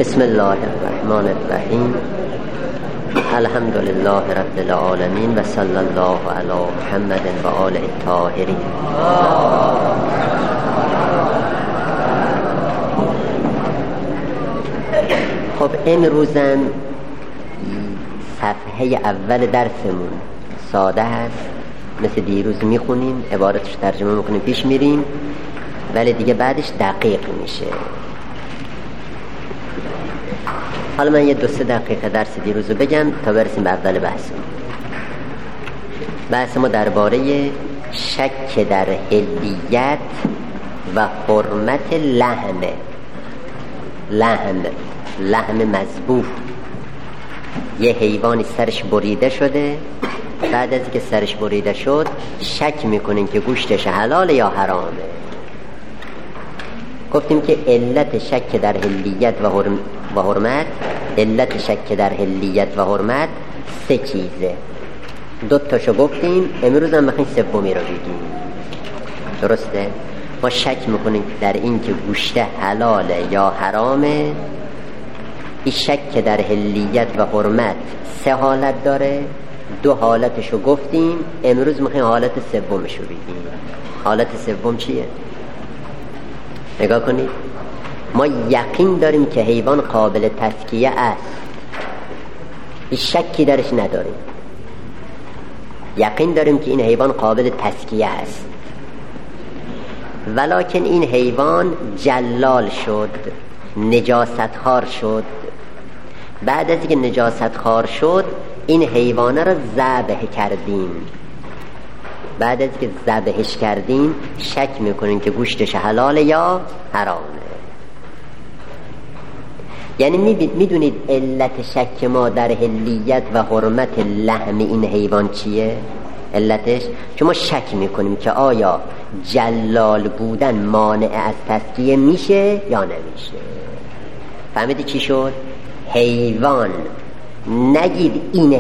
بسم الله الرحمن الرحیم. الحمد لله رب العالمین و صلی الله علی محمد و آله الطاهرین. خب امروزم صفحه اول درسمون ساده هست، مثل دیروز میخونیم، عبارتش ترجمه میکنیم، پیش میریم، ولی دیگه بعدش دقیق میشه. حالا من یه 2-3 دقیقه درس دیروز رو بگم تا برسیم به اول بحث ما درباره شک در حلیت و حرمت لحم مذبوح. یه حیوانی سرش بریده شده، بعد از اینکه سرش بریده شد شک میکنین که گوشتش حلال یا حرامه. گفتیم که علت شک در حلیت و حرمت، علت شک در حلیت و حرمت 3 چیزه. 2 تاشو گفتیم، امروز هم میخوایم سومی رو بگیم. درسته؟ ما شک میکنیم در این که گوشت حلاله یا حرامه. این شک در حلیت و حرمت 3 حالت داره، 2 حالتشو گفتیم، امروز میخوایم حالت سومشو بگیم. حالت سوم چیه؟ نگاه کنید، ما یقین داریم که حیوان قابل تزکیه است، هیچ شکی درش نداریم. یقین داریم که این حیوان قابل تزکیه است، ولکن این حیوان جلال شد، نجاست خوار شد. بعد از اینکه نجاست خوار شد این حیوانه را ذبح کردیم. بعد از که ذبحش کردیم شک میکنیم که گوشتش حلاله یا حرامه. یعنی میدونید علت شک ما در حلیت و حرمت لحم این حیوان چیه؟ علتش چون ما شک میکنیم که آیا جلال بودن مانع از تزکیه میشه یا نمیشه. فهمیدی چی شد؟ حیوان، نگید این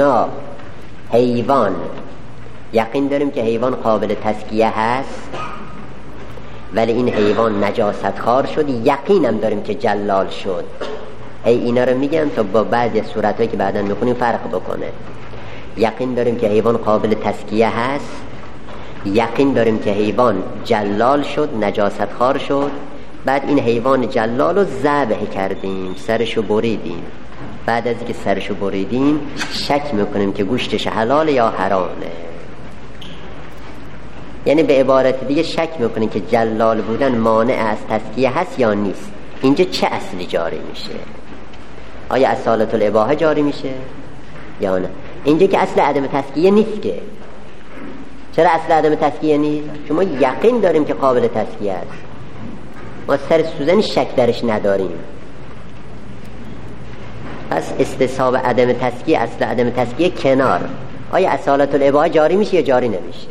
حیوان یقین داریم که حیوان قابل تزکیه هست، ولی این حیوان نجاست خوار شد، یقینم داریم که جلال شد. اینا رو میگم تا با بعضی صورتایی که بعداً میخونیم فرق بکنه. یقین داریم که حیوان قابل تزکیه هست، یقین داریم که حیوان جلال شد، نجاست خوار شد. بعد این حیوان جلال رو ذبح کردیم، سرشو بریدیم. بعد از اینکه سرشو بریدیم شک میکنیم که گوشتش حلال یا حرامه. یعنی به عبارت دیگه شک میکنیم که جلال بودن مانع از تزکیه هست یا نیست. اینجا چه اصلی جاری میشه؟ آیا اصالت الاباحه جاری میشه یا نه؟ اینجا که اصل عدم تزکیه نیست. که چرا اصل عدم تزکیه نیست؟ چون ما یقین داریم که قابل تزکیه است، ما سر سوزن شک درش نداریم. پس استصحاب عدم تزکیه، اصل عدم تزکیه کنار. آیا اصالت الاباحه جاری میشه یا جاری نمیشه؟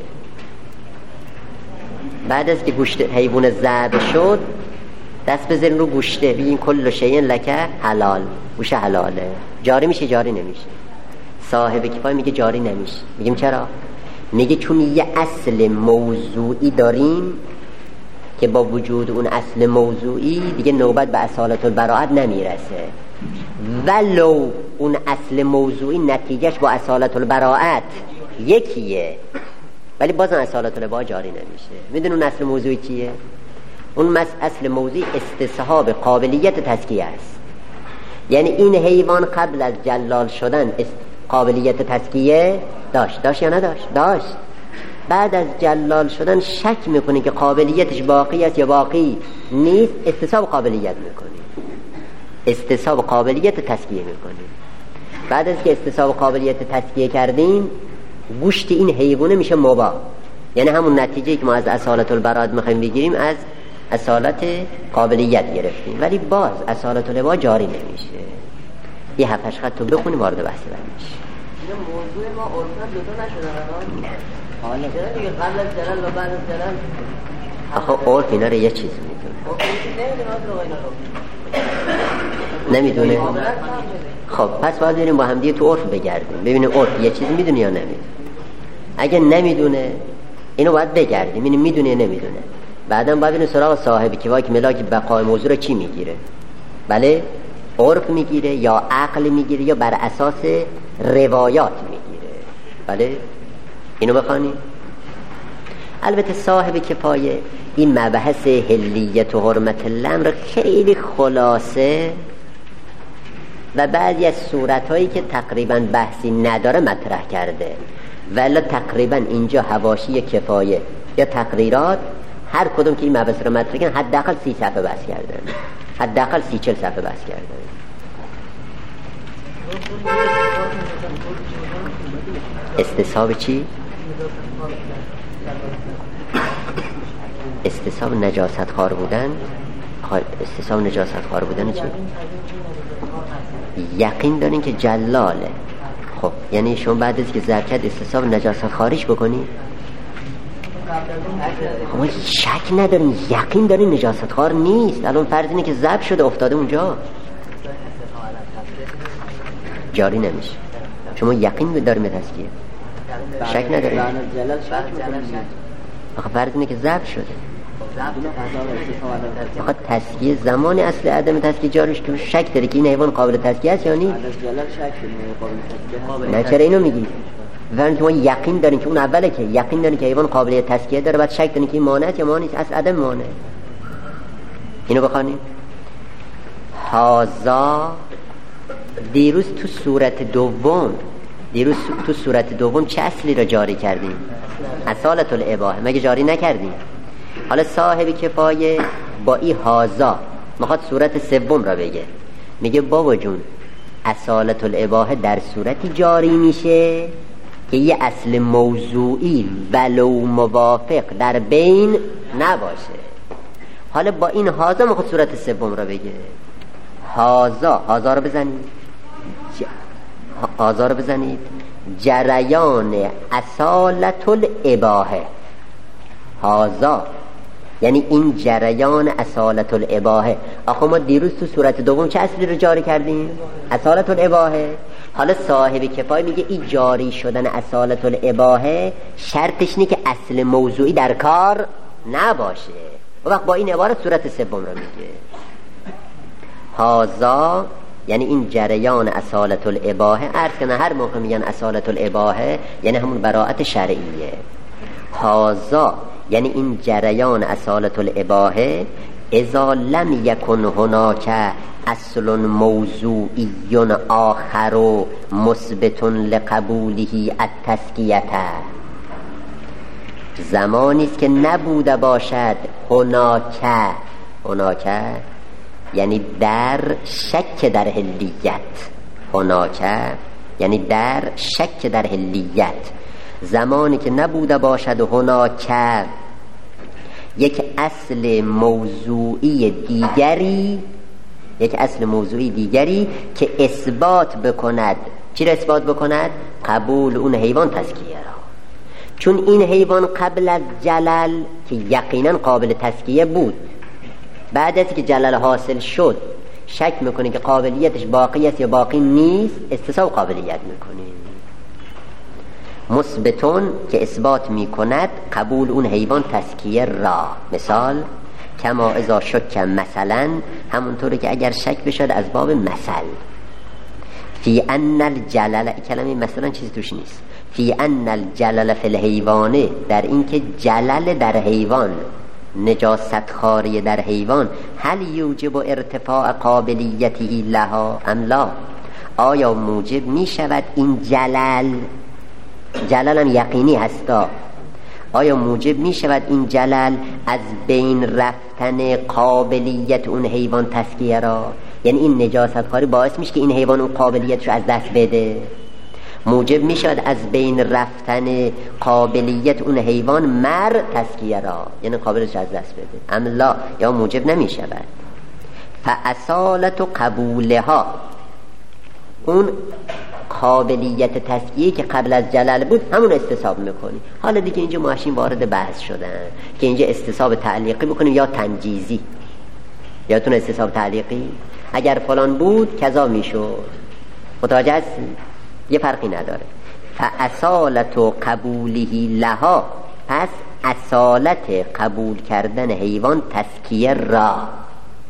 بعد از که گوشت حیوان ذبح شد دست بزنین رو گوشته، بگین کل شیء لک حلال، گوشت حلاله. جاری میشه جاری نمیشه؟ صاحب کفایه میگه جاری نمیشه. میگیم چرا؟ میگه چون یه اصل موضوعی داریم که با وجود اون اصل موضوعی دیگه نوبت به اصالت البراءت نمیرسه. ولو اون اصل موضوعی نتیجهش با اصالت البراءت یکیه، ولی بازم اصالت الاباحه جاری نمیشه. میدون اون اصل موضوعی چیه؟ اون اصل موضوعی استصحاب قابلیت تزکیه است. یعنی این حیوان قبل از جلال شدن قابلیت تزکیه داشت یا نداشت؟ داشت. بعد از جلال شدن شک میکنی که قابلیتش باقی است یا باقی نیست، استصحاب قابلیت میکنی، استصحاب قابلیت تزکیه میکنی. بعد از که استصحاب قابلیت تزکیه کردیم گوشت این حیوانه میشه مباح. یعنی همون نتیجه‌ای که ما از اصالت البراءت میخوایم بگیریم از اصالت قابلیت گرفتیم، ولی باز اصالت الاباحه جاری نمیشه. یه 7-8 خط رو بخونیم وارد بحث میشه. این موضوع ما عرفت دوتا نشده الان. چرا دیگه قبل از جلال و بعد از جلال؟ آخه عرف اینا رو یه چیز نمیدونه. خب پس باید بریم با هم دیگه تو عرف بگردیم ببینیم عرف یه چیز میدونه یا نمیدونه. اگه نمیدونه اینو باید بگردیم اینو میدونه یا نمیدونه. بعدم باید بریم سراغ صاحب کفایه که ملاک بقای موضوع رو چی میگیره. بله عرف میگیره یا عقل میگیره یا بر اساس روایات میگیره. بله اینو بخوانیم. البته صاحب کفایه این مبحث حلیت و حرمت الامر خیلی خلاصه و بعضی از صورتهایی که تقریبا بحثی نداره مطرح کرده، ولی تقریبا اینجا حواشی کفایه یا تقریرات هر کدوم که این مبحث رو مطرح کردن حداقل 30 صفحه بحث کردن، حداقل 30-40 صفحه بحث کردن. استصحاب چی؟ استصحاب نجاست خوار بودن. استصحاب نجاست خوار بودن چی؟ یقین دارین که جلاله. خب یعنی شما بعد از که ذبح کرد استصحاب نجاست خارج بکنی؟ خب شک ندارین، یقین دارین نجاست خوار نیست. الان فرض اینه که ذبح شده افتاده اونجا، جاری نمیشه. شما یقین دارین به تزکیه، شک ندارین. آخه فرض اینه که ذبح شده. آخه تزکیه زمان اصل عدم تزکیه جاریش که شک داری که این حیوان قابل تزکیه است یا نیست. نه چرا اینو میگی؟ فرض شما یقین دارین که اون اوله که یقین دارین که حیوان قابل تزکیه داره، بعد شک دارین که این مانع است یا مانع نیست. اصل عدم مانع. اینو بخوانیم. هازا دیروز تو صورت دوم چه اصلی را جاری کردیم؟ اصالت الاباحه. مگه جاری نکردیم؟ حالا صاحب کفایه با این هازا میخواد صورت سوم را بگه. میگه بابا جون اصالت الاباحه در صورتی جاری میشه که یه اصل موضوعی ولو موافق در بین نباشه. حالا با این هازا میخواد صورت سوم را بگه. هازا رو بزنید، هازا رو بزنید. جریان اصالت الاباحه. هازا یعنی این جریان اصالت الاباحه. آخه ما دیروز تو صورت دوم چه اصلی رو جاری کردیم؟ اصالت الاباحه. حالا صاحب کفایه میگه این جاری شدن اصالت الاباحه شرطش اینه که اصل موضوعی در کار نباشه. و وقت با این عبارت صورت سوم رو میگه. هازا یعنی این جریان اصالت الاباحه. عرض کنه هر موقع میگن اصالت الاباحه یعنی همون براءت شرعیه. هازا یعنی این جریان اصالت الاباحه اذا لم یکن هناک اصل موضوعی آخر مثبت لقبوله التزکیه. زمانی است که نبوده باشد هناک یعنی در شک در حلیت. هناک یعنی در شک در حلیت. زمانی که نبوده باشد هناک یک اصل موضوعی دیگری که اثبات بکند. چی را اثبات بکند؟ قبول اون حیوان تزکیه را. چون این حیوان قبل از جلل که یقینا قابل تزکیه بود، بعد از که جلل حاصل شد شک میکنه که قابلیتش باقی است یا باقی نیست، استصحاب قابلیت میکنه. مثبتون که اثبات میکند قبول اون حیوان تزکیه را. مثال کما اذا شک، مثلا همونطوری که اگر شک بشد از باب مثل. فی ان الجلل، کلمه مثلا چیزی توش نیست. فی ان الجلل فی الحیوان، در این که جلل در حیوان، نجاست خاری در حیوان، هل یوجب ارتفاع قابلیته لها ام لا، آیا موجب می شود این جلل هم یقینی هستا، آیا موجب می شود این جلل از بین رفتن قابلیت اون حیوان تزکیه را؟ یعنی این نجاست خاری باعث میشه که این حیوان اون قابلیتش رو از دست بده؟ موجب می شود از بین رفتن قابلیت اون حیوان تزکیه را، یعنی قابلیتش از دست بده؟ ام لا، یا موجب نمی شود. فاصالت قبولها، اون قابلیت تزکیه که قبل از جلل بود همون استصحاب میکنی. حالا دیگه اینجا ماشین وارد بحث شدن که اینجا استصحاب تعلیقی بکنیم یا تنجیزی. یادتون استصحاب تعلیقی اگر فلان بود کذا میشد، متوجه هستی؟ یه فرقی نداره. فاصالت قبوله لها، پس اصالت قبول کردن حیوان تزکیه را،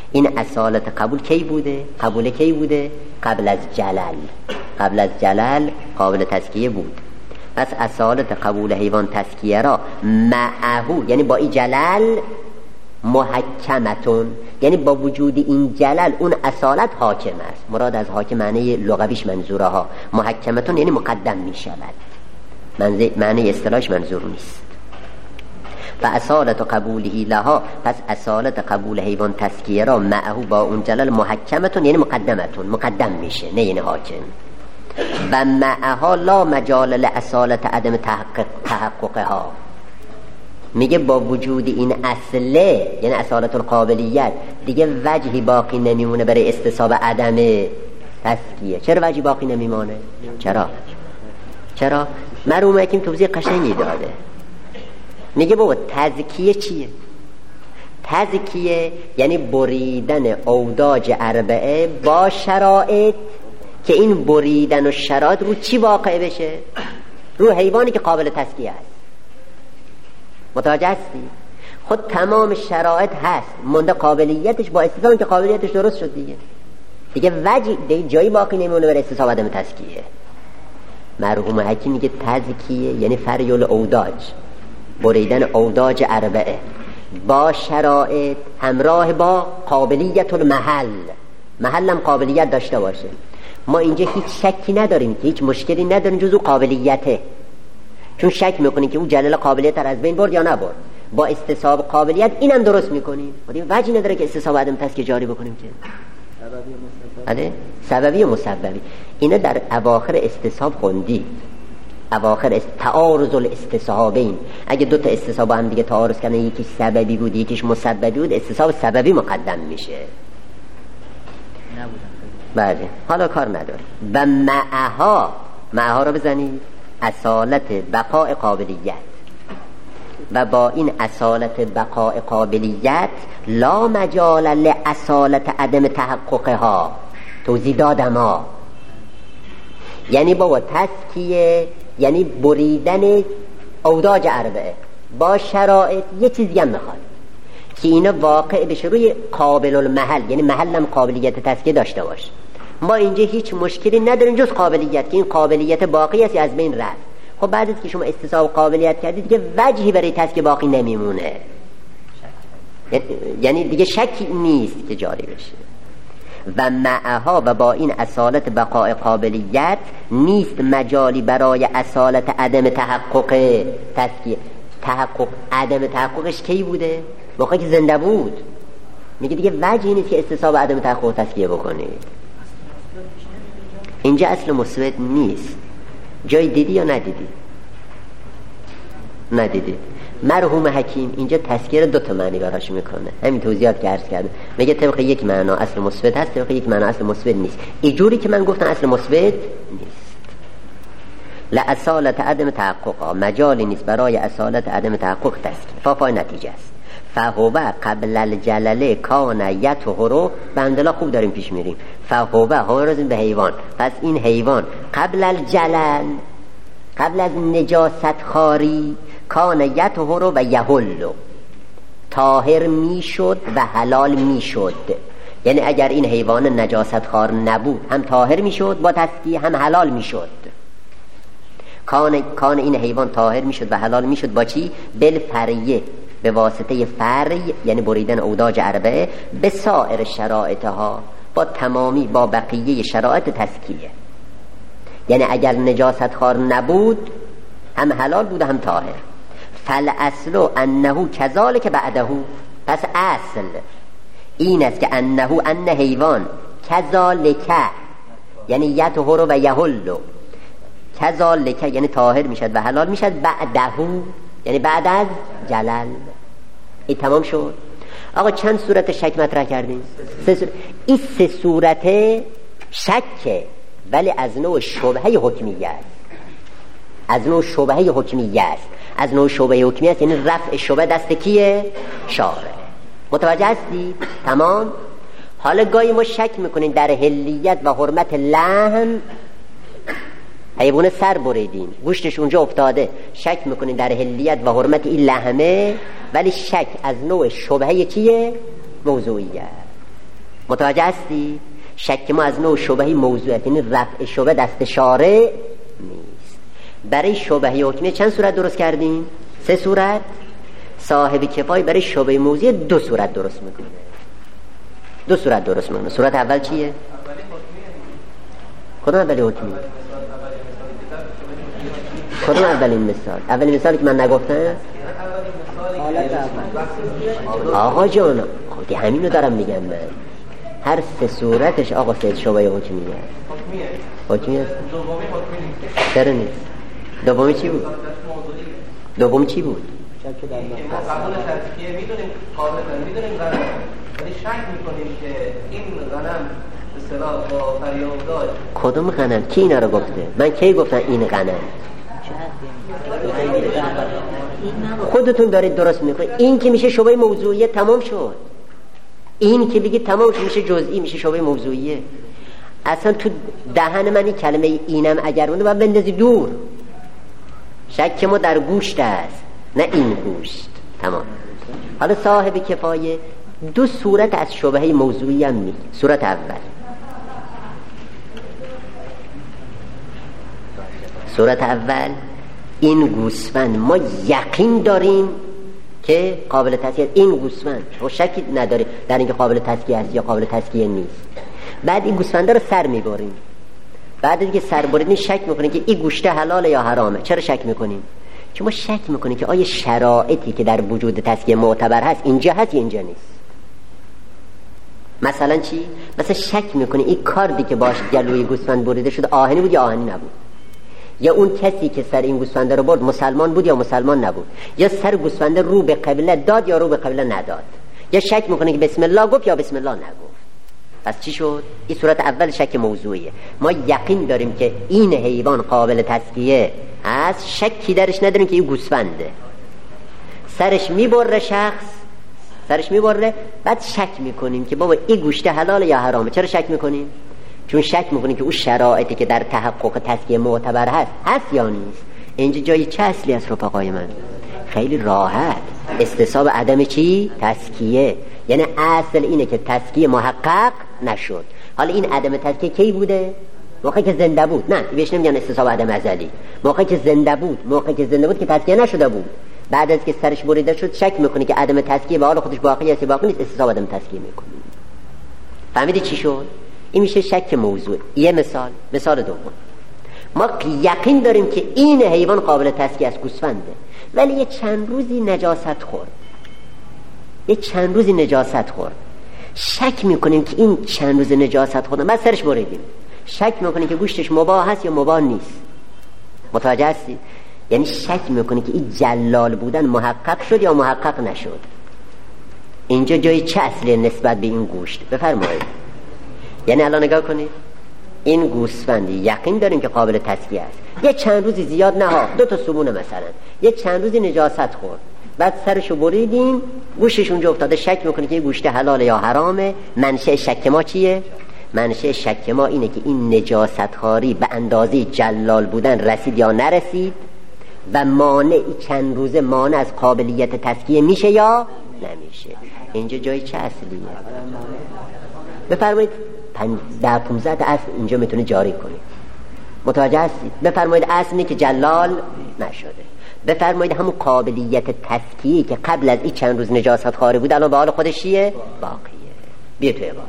این اصالت قبول کی بوده؟ قبول کی بوده؟ قبل از جلل. قبل از جلل قابل تزکیه بود. پس اصالت قبول حیوان تزکیه را معهو، یعنی با این جلل، محکمتون، یعنی با وجود این جلل اون اصالت حاکم است. مراد از حاکم معنی لغویش منظوره ها، محکمتون یعنی مقدم می شود، معنی اصطلاحش منظور نیست. و اصالت قبوله لها، پس اصالت قبول حیوان تزکیه را معهو با اون جلل محکمتون یعنی مقدمتون، مقدم میشه، نه یعنی حاکم. و معها لا مجال لاصالت عدم تحققها، میگه با وجود این اصله یعنی اصالت القابلیت دیگه وجهی باقی نمیمونه برای استصحاب عدم تزکیه. چرا وجهی باقی نمیمونه؟ چرا؟ مرحوم حکیم توضیح قشنگی داده. میگه بابا تزکیه چیه؟ تزکیه یعنی بریدن اوداج اربعه با شرایط که این بریدن و شرایط رو چی واقع بشه؟ رو حیوانی که قابل تزکیه است. متوجه هستی؟ خود تمام شرایط هست، مونده قابلیتش، با استثناء که قابلیتش درست شد دیگه دیگه جایی باقی نمیمونه برای استصحاب عدم تزکیه. مرحوم حکیم میگه تزکیه یعنی فریول اوداج، بریدن اوداج اربعه با شرایط همراه با قابلیت المحل، محلم قابلیت داشته باشه. ما اینجا هیچ شکی نداریم، هیچ مشکلی نداریم جز او قابلیته، چون شک میکنیم که او جلل قابلیت رو از بین برد یا نبرد. با استصحاب قابلیت اینم درست میکنیم، وجهی نداره که استصحاب عدم تزکیه جاری بکنیم که سببی و مسببی. اینا در اواخر استصحاب خوندی، اواخر تعارض الاستصحابین. اگه دو تا استصحاب هم دیگه تعارض کنن، یکیش سببی بود یکیش مسببی بود، استصحاب سببی مقدم میشه. بله، حالا کار نداره. و معها رو بزنید اصالت بقاء قابلیت، و با این اصالت بقاء قابلیت لا مجال لاصالت عدم تحققها. توضیح دادم ها، یعنی با تزکیه یعنی بریدن اوداج اربعه با شرایط. یه چیزی هم میخواد که اینا واقع بشه روی قابل المحل، یعنی محلم قابلیت تزکیه داشته باشه. ما اینجا هیچ مشکلی نداریم جز قابلیت، که این قابلیت باقی است از بین رفت. خب بعد از که شما استصحاب قابلیت کردید دیگه وجهی برای تزکیه باقی نمیمونه، یعنی دیگه شکی نیست که جاری بشه. و معها، و با این اصالت بقاء قابلیت نیست مجالی برای اصالت عدم تحقق تزکیه. تحقق عدم تحققش کی بوده؟ موقعی که زنده بود. میگه دیگه وجهی نیست که استصحاب عدم تحقق تزکیه بکنید. اینجا اصل مثبت نیست. جای دیدی یا ندیدی؟ ندیدی. مرحوم حکیم اینجا تذکیر دو تا معنی براش میکنه، همین توضیحات که عرض کردم. میگه طبق یک معنا اصل مثبت هست، طبق یک معنا اصل مثبت نیست. اینجوری که من گفتم اصل مثبت نیست. لاصالت عدم تحقق، مجالی نیست برای اصالت عدم تحقق تذکیر. فای نتیجه است. فهو قبل الجلل کان یطهر. بندلا خوب داریم پیش میریم. فهو حارزم به حیوان، پس این حیوان قبل الجلل، قبل از نجاست خاری، کان یطهر و یحل، طاهر میشد و حلال میشد. یعنی اگر این حیوان نجاست خار نبود هم طاهر میشد با تزکیه، هم حلال میشد. کان این حیوان طاهر میشد و حلال میشد با چی؟ بالفریه، به واسطه فری یعنی بریدن اوداج اربعه، به سایر شرایطها، با تمامی با بقیه شرایط تزکیه. یعنی اگر نجاست خار نبود هم حلال بود هم طاهر. فالاصل انه کذالک بعده، پس اصل این است که ان حیوان کذالک یعنی یطهر و یحل، کذالک یعنی طاهر میشد و حلال میشد، بعده یعنی بعد از جلل. این تمام شد. آقا چند صورت شک مطرح کردیم؟ این سه صورت شکه، ولی از نوع شبهه حکمیه است. از نوع شبهه حکمیه است. از نوع شبهه حکمیه است، یعنی رفع شبهه دست کیه؟ شارع. متوجه هستی؟ تمام. حالا گاهی ما شک میکنیم در حلیت و حرمت لحم. حیوان سر بریدیم، گوشتش اونجا افتاده، شک میکنیم در حلیت و حرمت این لحمه، ولی شک از نوع شبهه چیه؟ موضوعیه. متوجه هستی؟ شک ما از نوع شبهه موضوعیت، یعنی رفع شبهه دست شارع نیست. برای شبهه حکمیه چند صورت درست کردیم؟ 3 صورت. صاحب کفایه برای شبهه موضوعی 2 صورت درست میکنه. 2 صورت درست میکنه. صورت اول چیه؟ کدوم اولی حکمی؟ کدوم اولین مثال؟ اولین مثالی که من نگفتم؟ آقا جان خودی همینو دارم میگم من. هر 3 صورتش آقا سید شبهه حکمیه. حکمیه؟ چرا نیست؟ دومی چی بود؟ دومی چی بود؟ قبول تزکیه میدونیم غنم، ولی شک میکنیم که این غنم به اصطلاح با فریاد داشت. کدوم غنم؟ کی اینا رو گفته؟ من کی گفتم این غنم؟ خودتون دارید درست میکنید. این که میشه شبهه موضوعیه تمام شد. این که بگید تمام شد میشه جزئی، میشه شبهه موضوعیه. اصلا تو دهن من این کلمه اینم اگر بوده باید بندازی دور. شک ما در گوشت است نه این گوشت. تمام. حالا صاحب کفایه 2 صورت از شبهه موضوعی هم میگه. صورت اول این گوسفند ما یقین داریم که قابل تزکیه. این گوسفند شما شکی نداره در اینکه قابل تزکیه است یا قابل تزکیه نیست. بعد این گوسفنده رو سر میبریم. بعد دیگه سر بریدن شک میکنیم که این گوشت حلاله یا حرامه. چرا شک میکنیم؟ چون ما شک میکنیم که آیا شرایطی که در وجود تزکیه معتبر هست اینجا هست یا اینجا نیست. مثلا چی؟ مثلا شک میکنیم این کاردی که باش گلوی گوسفند بریده شده آهنی بود یا آهنی نبود، یا اون کسی که سر این گوسفنده رو برد مسلمان بود یا مسلمان نبود، یا سر گوسفنده رو به قبله داد یا رو به قبله نداد، یا شک میکنه که بسم الله گفت یا بسم الله نگفت. پس چی شد؟ این صورت اول شک موضوعیه. ما یقین داریم که این حیوان قابل تزکیه هست، شکی درش نداریم که این گوسفنده. سرش میبره شخص، سرش میبره، بعد شک میکنیم که بابا این گوشت حلال یا حرامه. چرا شک میکنیم؟ چون شک میکنیم که اون شرایطی که در تحقق تزکیه معتبر هست یا نیست. اینجا جای چه اصلی است رفقای من؟ خیلی راحت. استصحاب عدم چی؟ تزکیه. یعنی اصل اینه که تزکیه محقق نشد. حالا این عدم تزکیه کی بوده؟ موقعی که زنده بود. نه بهش نمیگن استصحاب عدم ازلی. موقعی که زنده بود که تزکیه نشده بود. بعد از که سرش بریده شد شک میکنه که عدم تزکیه به حال خودش باقی است یا باقی نیست، استصحاب عدم تزکیه میکنه. فهمیدی چی شد؟ این میشه شک موضوع. یه مثال دوم، ما یقین داریم که این حیوان قابل تزکیه است، گوسفنده، ولی یه چند روزی نجاست خورد. شک میکنیم که این چند روز نجاست خورد بعد سرش بریدیم، شک میکنیم که گوشتش مباح هست یا مباح نیست. متوجه هستی؟ یعنی شک میکنیم که این جلال بودن محقق شد یا محقق نشد. اینجا جای چه اصلی نسبت به این گوشت؟ بفرمایید. یعنی الان نگاه کنید، این گوسفندی یقین داریم که قابل تزکیه است، یه چند روزی زیاد نه، 2 تا سبونه مثلا، یه چند روزی نجاست خورد، بعد سرشو بریدیم، گوشتش اونجا افتاده، شک میکنه که این گوشت حلاله یا حرامه. منشأ شک ما چیه؟ منشأ شک ما اینه که این نجاست خواری به اندازه جلال بودن رسید یا نرسید و مانع چند روزه مانع از قابلیت تزکیه میشه یا نمیشه. اینجا جای چه اصلیه؟ بفرمایید 15 اصل اینجا میتونه جاری کنید. متوجه هستید؟ بفرمایید اصل اینه که جلال نشده. بفرمایید همون قابلیت تزکیه که قبل از این چند روز نجاست خاری بود الان به حال خودش چیه؟ باقیه. بیا تو عبارت.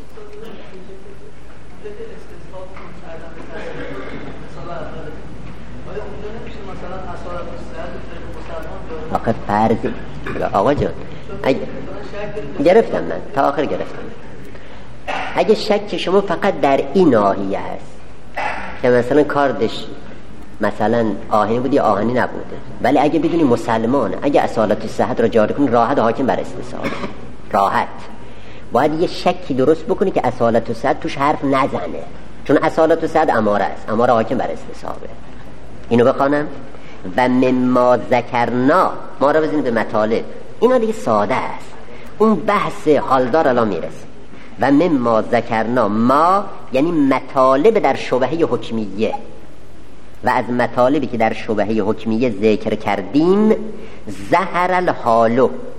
آخه فرضی آقا جان گرفتم، من تا آخر گرفتم. اگه شک شما فقط در این ناحیه هست که مثلا کاردش مثلا آهنی بود یا آهنی نبوده، ولی اگه بدونی مسلمانه، اگه اصالت صحت را جاری کنی راحت حاکم بر استصحاب، راحت باید یه شکی درست بکنی که اصالت صحت توش حرف نزنه، چون اصالت صحت اماره است، اماره حاکم بر استصحابه. اینو بخوانم و مما ذکرنا، ما را بزنید به مطالب، اینا دیگه ساده است، اون بحث حالدار الان میرسه. و مما ذکرنا، ما یعنی مطالب در شبهه حکمیه، و از مطالبی که در شبهه حکمیه ذکر کردیم ظهر الحالو،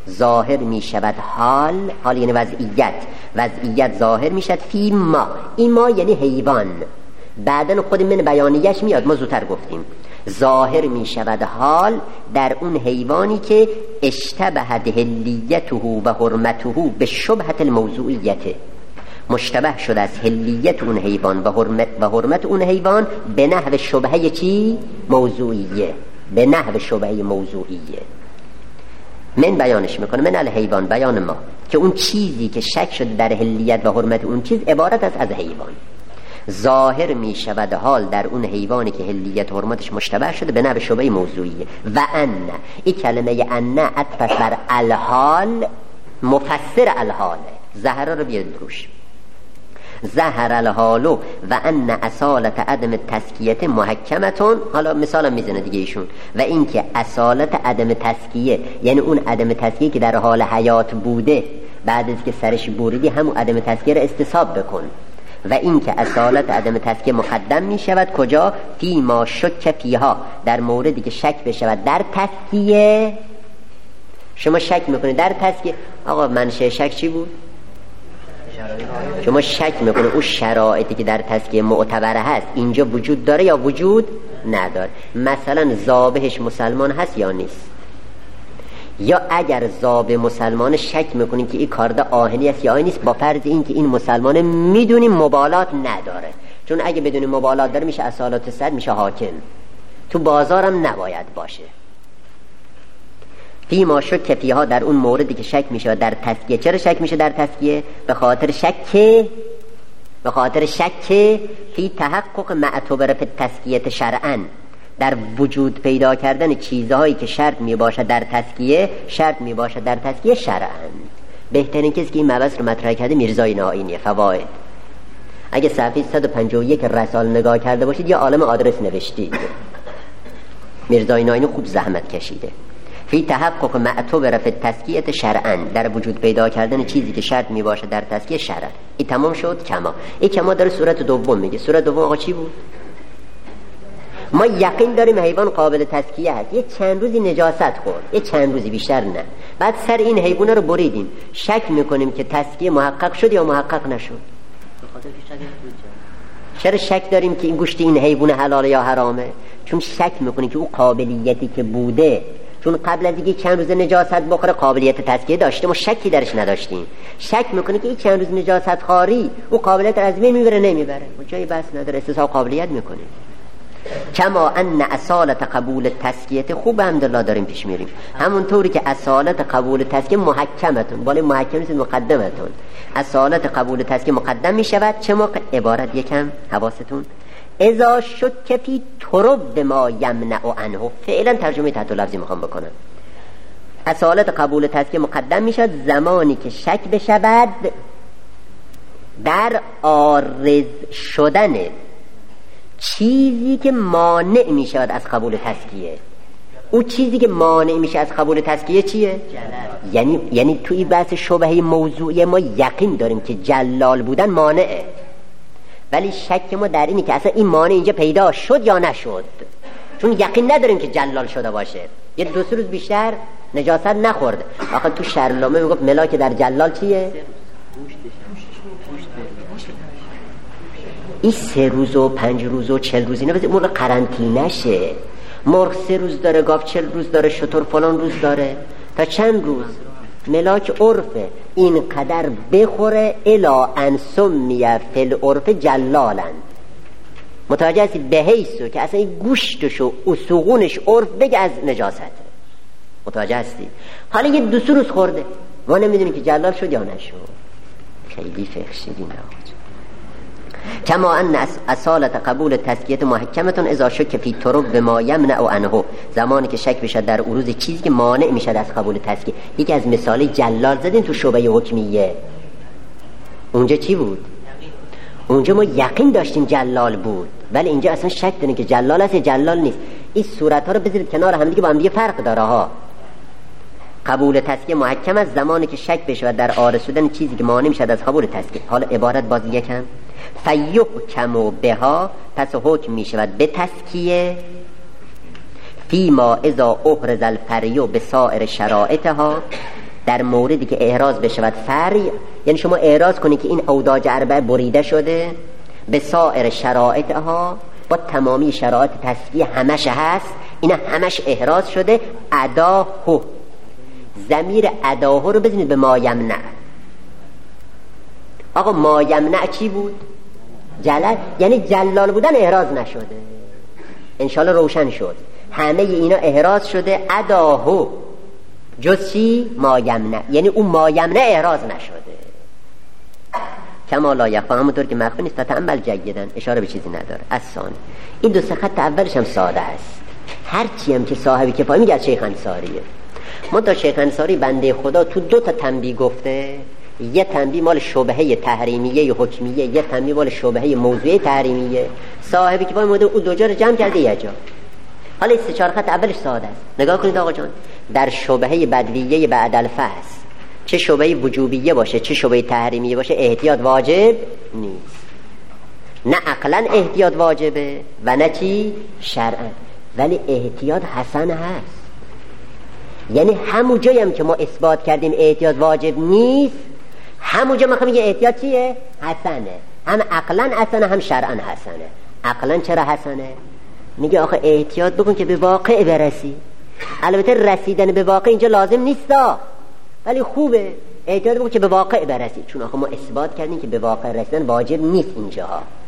ظاهر می شود حال یعنی وضعیت ظاهر می شود فی ما، این ما یعنی حیوان، بعدن خود من بیانیش میاد، ما زودتر گفتیم ظاهر می شود حال در اون حیوانی که اشتبهت هلیته و حرمته به شبهت الموضوعیت، مشتبه شده از هلیت اون حیوان و حرمت اون حیوان به نحو شبهه چی؟ موضوعیه، به نحو شبهه موضوعیه. من بیانش میکنه، من الحیوان بیان ما، که اون چیزی که شک شده در هلیت و حرمت اون چیز عبارت است از حیوان، ظاهر می شود حال در اون حیوانی که هلیت و حرمتش مشتبه شده به نحو شبهه موضوعیه. و ان، این کلمه ان عطف بر الحال مفسر الحاله، ظهر رو بیاد روش، ظهر الحال و ان اصالت عدم تسکیه محکمتون. حالا مثالم میزنه دیگه ایشون، و این که اصالت عدم تسکیه یعنی اون عدم تسکیه که در حال حیات بوده، بعد از که سرش بریدی همون عدم تسکیه رو استصحاب بکن. و این که اصالت عدم تسکیه مقدم می شود کجا؟ فی ما شک فیها، در موردی که شک بشود در تسکیه. شما شک میکنید در تسکیه، آقا منشه شک چی بود؟ شما شک میکنه اون شرایطی که در تسکیه معتبره هست اینجا وجود داره یا وجود نداره. مثلا ذابحش مسلمان هست یا نیست، یا اگر ذابح مسلمان شک میکنیم که این کارده آهنی است یا نیست، با فرض این که این مسلمان میدونیم مبالات نداره، چون اگه بدونیم مبالات داره میشه اصالت صد، میشه حاکم، تو بازارم نباید باشه. فی ما شک فیها، در اون موردی که شک میشه در تسکیه. چرا شک میشه در تسکیه؟ به خاطر شک فی تحقق معتبر فی تسکیه شرعا، در وجود پیدا کردن چیزهایی که شرط میباشه در تسکیه، شرعا. بهترین کسی که این مبحث رو مطرح کرده میرزای نائینیه. فواید اگه صفحه 151 رسال نگاه کرده باشید یا عالم آدرس نوشتید، میرزای نائینی خوب زحمت کشیده. فی تحقق معتبر فی تسکیه شرعا، در وجود پیدا کردن چیزی که شرط میباشه در تسکیه شرعا. این تمام شد. این کما داره صورت دوم میگه. صورت دوم آقا چی بود؟ ما یقین داریم حیوان قابل تسکیه هست، یه چند روزی نجاست خورد، یه چند روزی بیشتر نه، بعد سر این حیوانه رو بریدیم، شک میکنیم که تسکیه محقق شد یا محقق نشد. چرا شک داریم که این گوشت این حیوان حلاله یا حرامه؟ چون شک میکنیم که او قابلیتی که بوده، چون قبل از اینکه چند روز نجاست بخوره قابلیت تسکیه داشته، ما شکی درش نداشتیم. شک میکنه که این چند روز نجاست خاری او قابلیت از بین میبره نمیبره، ما جایی بس نداره، استصحاب قابلیت میکنیم. کما ان اصالت قبول تسکیه، خوب الحمدلله داریم پیش میریم، همونطوری که اصالت قبول تسکیه محکمتون، بالای محکم نیست مقدمتون، اصالت قبول تسکیه مقدم میشود. چه موقع؟ عبارت یکم حواستون، اذا شک فی ترب ما یمنع عنه. فعلا ترجمه تحت لفظی میخوام بکنم. اصالت قبول تسکیه مقدم میشود زمانی که شک بشود در عارض شدن چیزی که مانع می شود از قبول تسکیه. او چیزی که مانع میشه از قبول تسکیه چیه؟ یعنی توی بحث شبهه موضوعی ما یقین داریم که جلال بودن مانعه، ولی شک ما در اینه که اصلا این مانع اینجا پیدا شد یا نشد، چون یقین نداریم که جلال شده باشه. یه 2 روز بیشتر نجاست نخورده. آخه تو شرع‌نامه میگفت ملاک در جلال چیه؟ این 3 روز و 5 روز و 40 روز اینا بذار موقع قرنطینه شه. مرغ 3 روز داره، گاو 40 روز داره، شتر فلان روز داره، تا چند روز ملاک عرفه این قدر بخوره الا ان سمیه فی العرف جلالن. متوجه هستی؟ به حیثو که اصلا این گوشتش و سقونش عرف بگه از نجاسته. متوجه هستی؟ حالا یه 2 روز خورده، ما نمیدونیم که جلال شد یا نشد. خیلی فقه شدیم. کما ان اصالت قبول تسکیه محکمتون اذا شک فی ترب ما یمنع عنه، زمانی که شک بشه در عروض چیزی که مانع میشه از قبول تسکیه. یکی از مثال جلال زدین تو شبهه حکمیه. اونجا چی بود؟ اونجا ما یقین داشتیم جلال بود، ولی اینجا اصلا شک داریم که جلال است یا جلال نیست. این صورت ها رو بذارید کنار هم دیگه، با هم دیگه فرق داره ها. قبول تسکیه محکم است زمانی که شک بشه در عارض شدن چیزی که مانع میشه از قبول تسکیه. حالا عبارت باز یکم فیحکم بها، پس حکم می شود به تسکیه فیما اذا احرز الفریو به سائر شرائطها، در موردی که احراز بشود فرع، یعنی شما احراز کنید که این اوداج اربعه بریده شده به سایر شرایطها، با تمامی شرایط تصفیه همش هست، اینا همش احراز شده. اداهو، ضمیر اداهو رو بزنید به ما یمنع. آقا ما یمنع چی بود؟ جلال، یعنی جلال بودن احراز نشده. انشالله روشن شد. همه اینا احراز شده. اداهو جز چی؟ ما یمنع، یعنی اون ما یمنع احراز نشده. کما لا یخفی، همونطور که مخفی نیست. تتأمل جیدن، اشاره به چیزی نداره. الثانی، این دو سه خط اولش هم ساده است. هرچی هم که صاحب کفایه میگه از شیخ انصاریه. منتها شیخ انصاری بنده خدا تو دو تا تنبیه گفته، یه تنبیه مال شبهه تحریمیه حکمیه، یه تنبیه مال شبهه موضوعی تحریمیه. صاحب کفایه موده او دو جا رو جمع کرده یه جا. حالا این سه چهار خط اولش ساده است. نگاه کنید آقا جان، در شبهه بدویه بعد الفحص، چه شبهه وجوبیه باشه چه شبهه تحریمیه باشه، احتیاط واجب نیست. نه عقلا احتیاط واجبه و نه چی شرعا، ولی احتیاط حسن هست. یعنی همون جایی هم که ما اثبات کردیم احتیاط واجب نیست، همون جا ما میگه احتیاط چیه؟ حسنه. هم عقلا حسنه هم شرعا حسنه. عقلا چرا حسنه؟ میگه آخه احتیاط بکن که به واقع برسی. البته رسیدن به واقع اینجا لازم نیستا، ولی خوبه احتیاط بکن که به واقع برسی، چون آخه ما اثبات کردیم که به واقع رسیدن واجب نیست اینجا.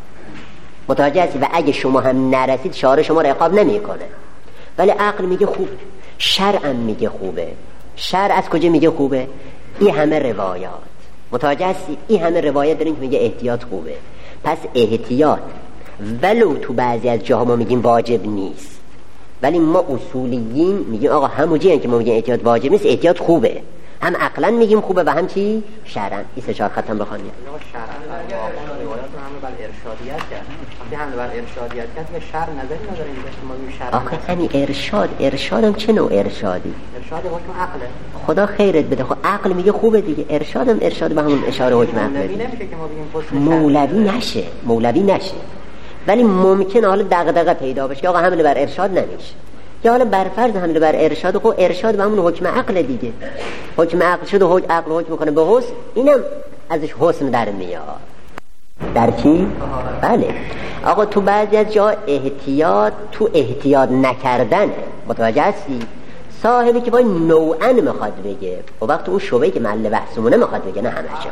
متوجه هستی؟ و اگه شما هم نرسید شارع شما را عقاب نمیکنه. ولی عقل میگه خوبه، شرعا میگه خوبه. شرع از کجا میگه خوبه؟ این همه روایات. متوجه هستی؟ این همه روایت داریم که میگه احتیاط خوبه. پس احتیاط ولو تو بعضی از جاها ما میگیم واجب نیست، ولی ما اصولیین میگیم آقا همونجایی که ما میگیم احتیاط واجب نیست، احتیاط خوبه. هم عقلا میگیم خوبه و هم چی؟ شرعا. این سه چهار خط هم بخونید. آقا شرعا روایات رو هم بر ارشادیت کرد. وقتی هم بر ارشادیت کرد که شرع نظری نداره اینجا که ما میگیم شرع. آخه همین ارشادم چه نوع ارشادی؟ ارشاد حکم عقله. خدا خیرت بده. خب عقل میگه خوبه دیگه، ارشادم ارشاد به همون اشاره حکم عقله. نمیشه که ما بگیم مولوی نشه. ولی ممکن حالا دغدغه پیدا بشه که آقا حمله بر ارشاد نمیشه، یا حالا بر فرض حمله بر ارشاد، خب ارشاد به همون حکم عقل دیگه. حکم عقل شده، عقل حکم میکنه به حسن، اینم ازش حسن در میاد. در چی؟ بله آقا تو بعضی از جا احتیاط تو احتیاط نکردن. متوجه هستی؟ صاحبی که باید نوعا میخواد بگه و وقت اون شبهی که محل بحثمونه میخواد بگه، نه همه جا.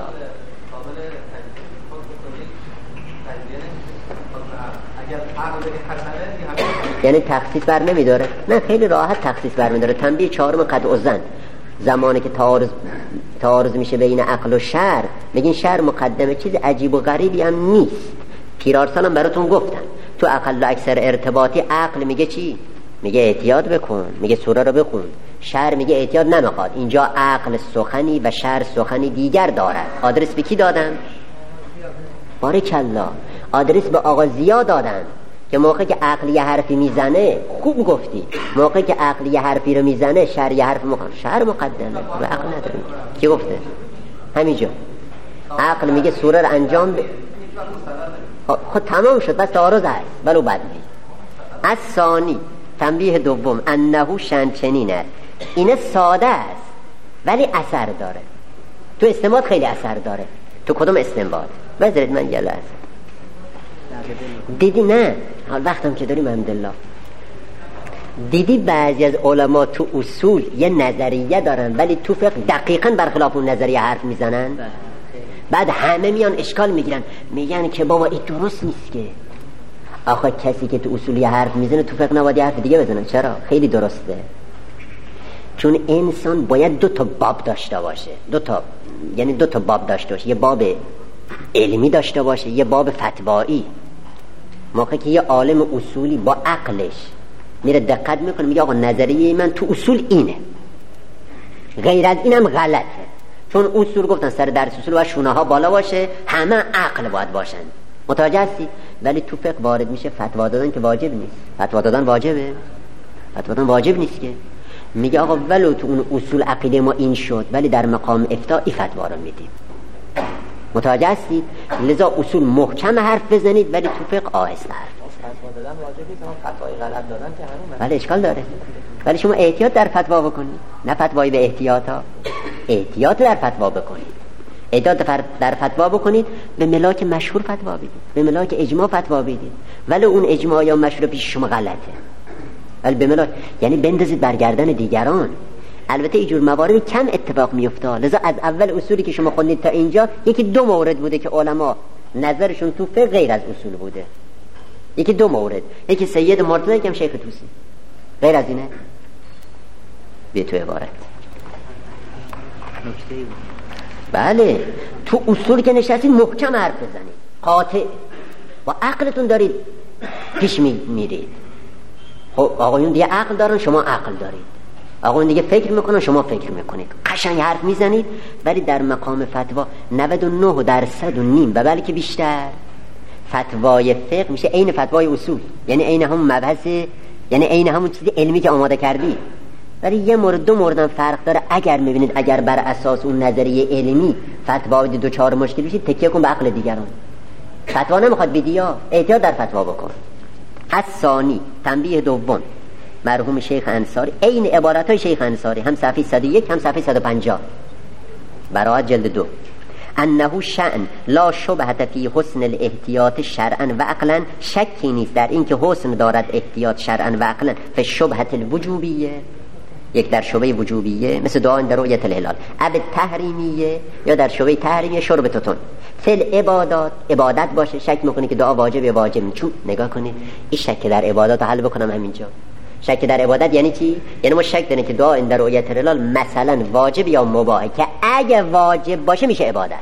یعنی تخصیص بر نمیداره؟ نه، خیلی راحت تخصیص بر میداره. تنبیه چهارم قطع الظن، زمانی که تعارض میشه بین عقل و شرع، میگین شرع مقدمه. چیز عجیب و غریبی هم نیست. پیرارسال هم براتون گفتم تو اقل و اکثر ارتباطی عقل میگه چی؟ میگه احتیاط بکن، میگه سوره رو بخون. شرع میگه احتیاط نمیخواد. اینجا عقل سخنی و شرع سخنی دیگر دارد. آدرس به کی دادن؟ بارکالله، آدرس به آقا زیا دادن که موقع که عقل یه حرفی میزنه، خوب گفتی، موقع که عقل یه حرفی رو میزنه شرع یه حرف شرع مقدمه و عقل نداره. کی گفته؟ همینجا عقل میگه سوره رو انجام ده. خود تمام شد، بس تعارض هست ولو بدلی. از ثانی تنبیه دوم انه شنچنینه. اینه ساده است ولی اثر داره. تو استنباط خیلی اثر داره. تو کدوم استنباط؟ بذارید من یه لحظه دیدی، نه حال وقتم که داریم الحمدلله، دیدی بعضی از علما تو اصول یه نظریه دارن ولی تو فقه دقیقاً برخلاف اون نظریه حرف میزنن. بعد همه میان اشکال میگیرن، میگن که بابا این درست نیست که. آخه کسی که تو اصول یه حرف میزنه تو فقه نباید حرف دیگه بزنن. چرا؟ خیلی درسته. چون انسان باید دو تا باب داشته باشه. یعنی دو تا باب داشته باشه. یه باب علمی داشته باشه، یه باب فتوایی. موقعی که یه عالم اصولی با عقلش میره دقت میکنه، میگه آقا نظریه من تو اصول اینه، غیر از اینم غلطه. چون اصول گفتن سر درس اصول باید شونه ها بالا باشه، همه عقل باید باشن. متوجه هستی؟ ولی تو فقه وارد میشه فتوا دادن که واجب نیست. فتوا دادن واجبه؟ فتوا دادن واجب نیست که. میگه آقا ولو تو اون اصول عقیده ما این شد، ولی در مقام افتاء این فتوا رو میدیم. متوجه هستید؟ لذا اصول محکم حرف بزنید ولی تو فقه آهسته حرف بزنید. فتوا دادن واجب نیست، اما فتوای غلط دادن که همون. ولی اشکال داره. ولی شما احتیاط در فتوا بکنید، نه فتوایی به احتیاط ها. احتیاط در فتوا بکنید، احتیاط در فتوا بکنید، به ملاک مشهور فتوا بدید، به ملاک اجماع فتوا بدید، ولی اون اجماع یا مشهور پیش شما غلطه، ولی به ملاک یعنی بندازید برگردن دیگران. البته اینجور موارد کم اتفاق میفته، لذا از اول اصولی که شما خوندید تا اینجا یکی دو مورد بوده که علما نظرشون تو فقه غیر از اصول بوده، یکی دو مورد، یکی سید مرتضی، یکی هم شیخ طوسی، غیر از اینه به تو عبارت نکته ای. بله تو اصول که نشستید محکم حرف بزنید، قاطع با عقلتون دارید پیش میرید. خب آقایون دیگه عقل دارن، شما عقل دارید، آقایون دیگه فکر میکنن، شما فکر میکنید، قشنگ حرف میزنید، ولی در مقام فتوا 99% و نیم و بلکه بیشتر فتوای فقه میشه عین فتوای اصول، یعنی عین همون مبحث، یعنی عین همون چیز علمی که آماده کردی، ولی یه مورد دو مورد فرق داره. اگر میبینید اگر بر اساس اون نظریه علمی فتوا بدید دوچار مشکل بشید، تکیه کن به عقل دیگران. فتوا نمیخواد بدی، یا احتیاط در فتوا بکن. الثانی، تنبیه دوم، مرحوم شیخ انصاری، عین عبارتای شیخ انصاری، هم صفحه 101 هم صفحه 150، براءت جلد 2. انه شأن لا شبهة فی حسن الاحتیاط شرعا و عقلا، شکی نیست در این که حسن دارد احتیاط شرعا و عقلا. فی شبهة الوجوبیه، یک در شبهه وجوبیه مثل دعا در رؤیت الهلال، اب تحریمیه یا در شبهه تحریمیه شرب توتون. فل عبادات، عبادت باشه، شک میکنی که دعا واجبه، واجب. چون نگاه کنید این شک در عبادات رو حل بکنم همینجا. شک در عبادت یعنی چی؟ یعنی ما شک داریم که دعا در رؤیت الهلال مثلا واجب یا مباح، که اگه واجب باشه میشه عبادت.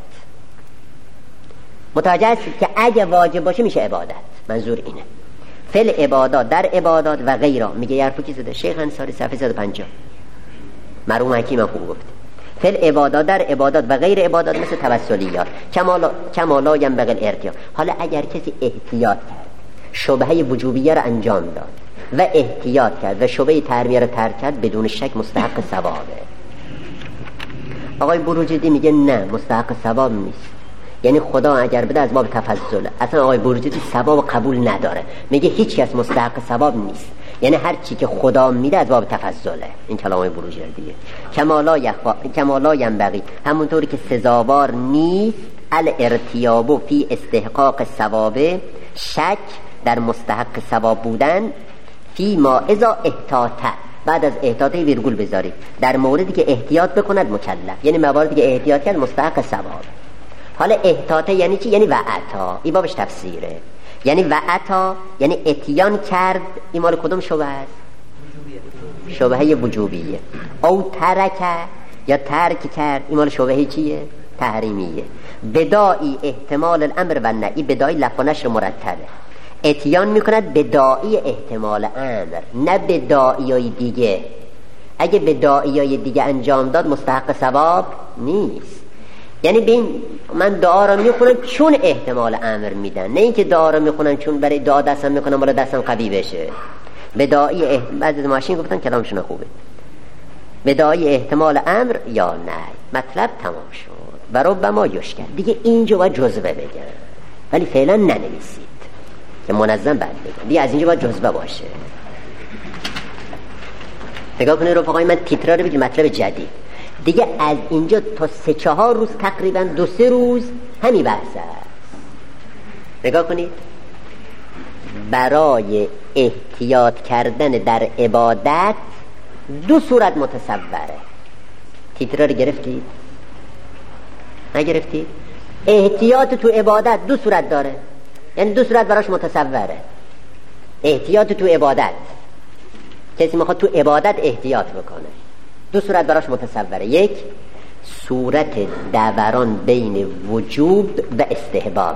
متوجه هستید که اگه واجب باشه میشه عبادت، منظور اینه. فل عبادات، در عبادات و غیره، میگه حرفو کی زده؟ شیخ انصاری، صفحه 150، مرحوم حکیم خوب گفت. فل عبادات، در عبادات و غیر عبادات مثل توسلیات، کمالا ینبغی الارتیاح. حالا اگر کسی احتیاط کرد، شبهه وجوبیه رو انجام داد و احتیاط کرد و شبهه تحریمیه رو ترک کرد، بدون شک مستحق ثوابه. آقای بروجردی میگه نه، مستحق ثواب نیست، یعنی خدا اگر بده از باب تفضله. اصلا آقای بروجردی ثواب قبول نداره، میگه هیچ کس مستحق ثواب نیست، یعنی هر چی که خدا میده از باب تفضله. این کلام آقای بروجردیه. کمالا ینبغی، همونطوری که سزاوار نیست الارتیاب فی استحقاق ثواب، شک در مستحق ثواب بودن، فی ما اذا احتاطه، بعد از احتاطه ویرگول بذارید، در موردی که احتیاط بکند مکلف، یعنی مواردی که احتیاط کرد مستحق ثواب. حالا احتاطه یعنی چی؟ یعنی وعتا، این بابش تفسیره. یعنی وعتا یعنی اتیان کرد، این مال کدوم شبهه است؟ شبهه وجوبیه. او ترکه یا ترک کرد، این مال شبهه چیه؟ تحریمیه. بدائی احتمال الامر و نهی، بدائی لفظ و نشر مرتبه، اتیان میکند بدائی احتمال امر، نه بدائی دیگه. اگه بدائی دیگه انجام داد مستحق ثواب نیست. یعنی ببین من دعا رو میخونم چون احتمال امر میدن، نه اینکه دعا رو میخونم چون برای دعا دستم میکنم بالا دستم قوی بشه. بدائی بعضی ماشین گفتن کلامشون خوبه، بدائی احتمال امر یا نه، مطلب تمام شد. و ربما یشکر، دیگه اینجا باید جزوه بگم، ولی فعلا ننویسید که منظم بعد بگم، دیگه از اینجا باید جزوه باشه. نگاه کنید رفقای من، تکرار بگید مطلب جدید. دیگه از اینجا تا 3-4 روز تقریبا 2-3 روز همین بحث است. نگاه کنید، برای احتیاط کردن در عبادت 2 صورت متصوره. تیترا رو گرفتید؟ نگرفتید؟ احتیاط تو عبادت 2 صورت داره، یعنی 2 صورت براش متصوره. احتیاط تو عبادت، کسی میخواد تو عبادت احتیاط بکنه، 2 صورت براش متصوره. یک، صورت دوران بین وجوب و استحباب.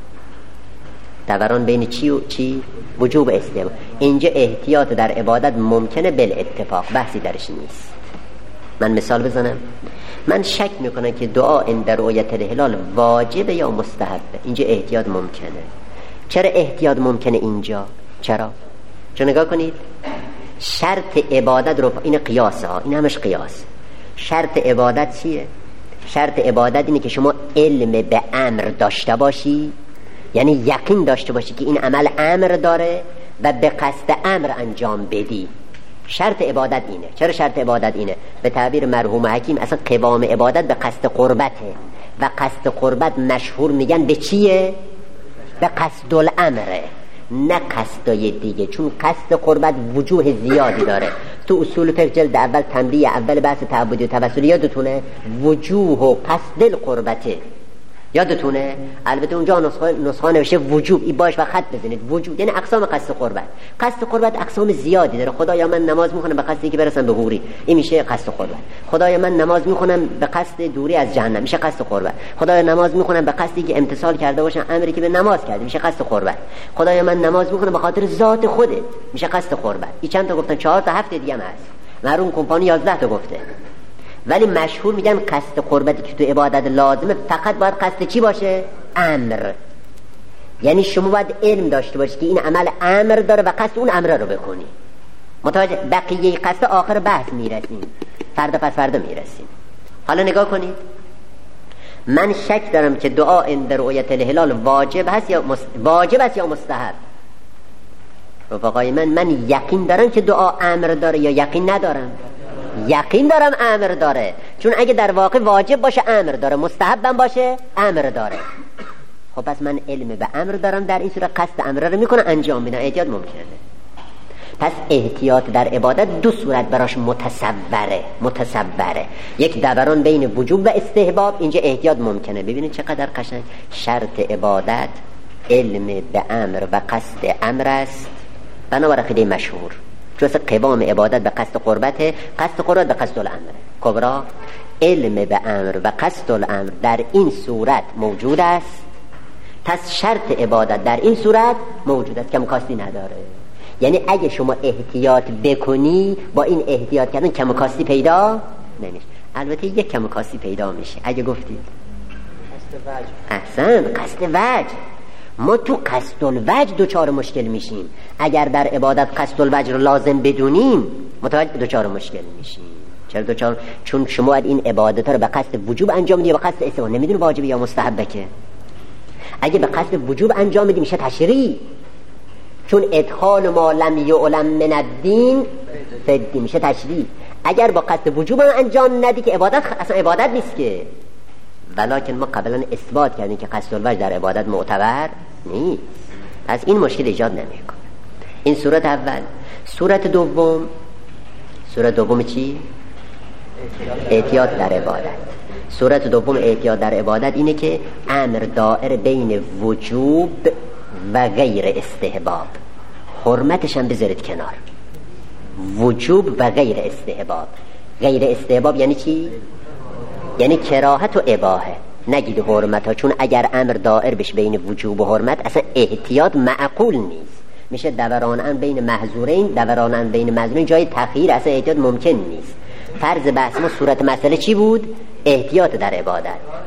دوران بین چی و چی؟ وجوب و استحباب. اینجا احتیاط در عبادت ممکنه بالاتفاق، بحثی درش نیست. من مثال بزنم، من شک میکنم که دعا عند رؤیت الهلال واجبه یا مستحبه، اینجا احتیاط ممکنه. چرا احتیاط ممکنه اینجا؟ چرا؟ چون نگاه کنید، شرط عبادت رو، این قیاسه ها، این همش قیاس. شرط عبادت چیه؟ شرط عبادت اینه که شما علم به امر داشته باشی، یعنی یقین داشته باشی که این عمل امر داره و به قصد امر انجام بدی. شرط عبادت اینه. چرا شرط عبادت اینه؟ به تعبیر مرحوم حکیم اصلا قوام عبادت به قصد قربته و قصد قربت مشهور میگن به چیه؟ به قصد الامره، نه قصدای دیگه، چون قصد قربت وجوه زیادی داره. تو اصول فقه جلد اول تنبیه اول بحث تعبدی و توسلی یادتونه؟ وجوه و قصد القربته یادتونه؟ البته اونجا نسخه نوشته وجوب، این باش و خط بزنید. وجوب یعنی اقسام قصد قربت. قصد قربت اقسام زیادی داره. خدایا من نماز میخونم به قصد اینکه برسم به حوری، این میشه قصد قربت. خدایا من نماز میخونم به قصد دوری از جهنم، میشه قصد قربت. خدایا نماز میخونم به قصد اینکه امتثال کرده باشم امری که به نماز کردی، میشه قصد قربت. خدایا من نماز میخونم به خاطر ذات خودت، میشه قصد قربت. این چند تا گفتن؟ 4 تا 7 دیگه هم هست. مرحوم کمپانی 11 تا گفته. ولی مشهور میگن قصد قربتی که تو عبادت لازمه فقط باید قصد چی باشه؟ امر. یعنی شما باید علم داشته باشی که این عمل امر داره و قصد اون امر رو بکنی. متوجه؟ بقیه قصد آخر بحث میرسیم، فردا پس فردا میرسیم. حالا نگاه کنید، من شک دارم که دعا عند رؤیت الهلال واجب هست یا مستحب. رفقای من یقین دارم که دعا امر داره یا یقین ندارم؟ یقین دارم امر داره، چون اگه در واقع واجب باشه امر داره، مستحبم باشه امر داره. خب پس من علم به امر دارم، در این صورت قصد امر رو میکنم انجام میدم، احتیاط ممکنه. پس احتیاط در عبادت 2 صورت براش متصوره. یک دوران بین وجوب و استحباب، اینجا احتیاط ممکنه. ببینید چقدر قشنگ. شرط عبادت علم به امر و قصد امر است، بنابر عقیده مشهور. جز قوام عبادت به قصد قربته، قصد قربت به قصد الامر کبرا. علم به امر و قصد الامر در این صورت موجود است، پس شرط عبادت در این صورت موجود است، کم و کاستی نداره. یعنی اگه شما احتیاط بکنی، با این احتیاط کردن کم و کاستی پیدا نمیشه. البته یک کم و کاستی پیدا میشه اگه گفتید احسن قصد وجه. ما تو قصد الوجه دوچار مشکل میشیم. اگر در عبادت قصد الوجه رو لازم بدونیم، متوجه دوچار مشکل میشیم. چرا دوچار؟ چون شما این عبادت رو به قصد وجوب انجام میدی یا به قصد استحباب، نمیدونی واجبه یا مستحبه. که اگه به قصد وجوب انجام میدی میشه تشریع، چون ادخال ما لم یعلم من الدین فدی میشه تشریع. اگر با قصد وجوب انجام ندی که عبادت اصلا عبادت نیست که. ولکن ما قبلا اثبات کردیم که قصد الوجه در عبادت معتبر نیست، از این مشکل ایجاد نمیکنه. این صورت اول. صورت دوم چی؟ احتیاط در عبادت. صورت دوم احتیاط در عبادت اینه که امر دائر بین وجوب و غیر استحباب. حرمتش هم بذارید کنار. وجوب و غیر استحباب. غیر استحباب یعنی چی؟ یعنی کراهت و اباحه. نگید حرمت ها، چون اگر امر دائر بشه بین وجوب و حرمت اصلا احتیاط معقول نیست. میشه دوران بین محظورین، دوران بین محظورین، جای تخییر اصلا احتیاط ممکن نیست. فرض بحث ما صورت مسئله چی بود؟ احتیاط در عبادت.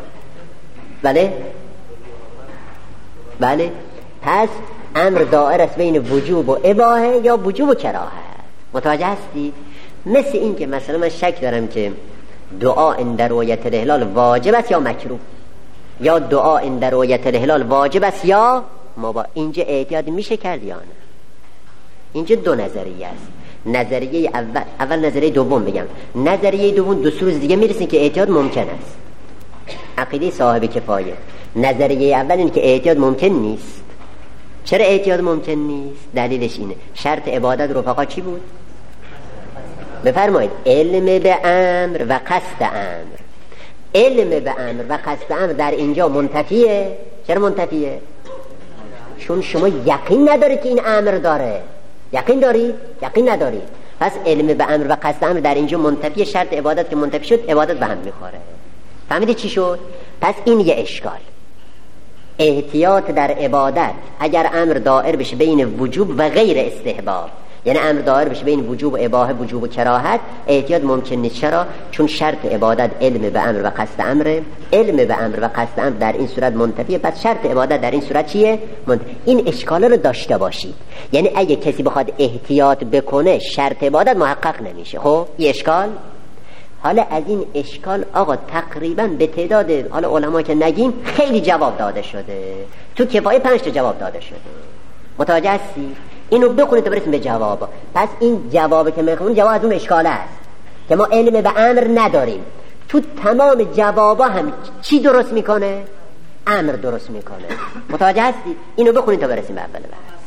بله. پس امر دائر است بین وجوب و اباحه یا وجوب و کراهت. متوجه هستی؟ مثل این که مثلا من شک دارم که دعا عند رؤیت الهلال واجب است یا مکروه، یا دعا عند رؤیت الهلال واجب است یا مباح. اینجا احتیاط میشه کرد یا نه؟ اینجا 2 نظریه است. نظریه اول نظریه دوم بگم. نظریه دوم 2 روز دیگه میرسیم که احتیاط ممکن است. عقیده صاحب کفایه. نظریه اول این که احتیاط ممکن نیست. چرا احتیاط ممکن نیست؟ دلیلش اینه. شرط عبادت رفقا چی بود؟ بفرمایید. علم به امر و قصد امر. علم به امر و قصد امر در اینجا منتفیه. چرا منتفیه؟ چون شما یقین ندارید که این امر داره. یقین دارید؟ یقین ندارید. پس علم به امر و قصد امر در اینجا منتفیه. شرط عبادت که منتفی شد، عبادت به هم میخوره. فهمیدی چی شد؟ پس این یه اشکال. احتیاط در عبادت اگر امر دائر بشه بین وجوب و غیر استحباب، یعنی امر دائر بشه بین وجوب و اباحه، وجوب و کراهت، احتیاط ممکن نیست. چرا؟ چون شرط عبادت علم به امر و قصد امر. علم به امر و قصد امر در این صورت منتفیه. پس شرط عبادت در این صورت چیه؟ این اشکال رو داشته باشید. یعنی اگه کسی بخواد احتیاط بکنه شرط عبادت محقق نمیشه. خب این اشکال. حالا از این اشکال آقا تقریبا به تعداد حالا علما که نگیم خیلی جواب داده شده. تو کفایه 5 تا جواب داده شده. متوجه هستی؟ اینو بخونید تا برسیم به جواب. پس این جوابی که میخونید جواب از اون اشکاله است که ما علم به امر نداریم. تو تمام جوابا هم چی درست میکنه؟ امر درست میکنه. متوجه هستی؟ اینو بخونید تا برسیم به اول بحث.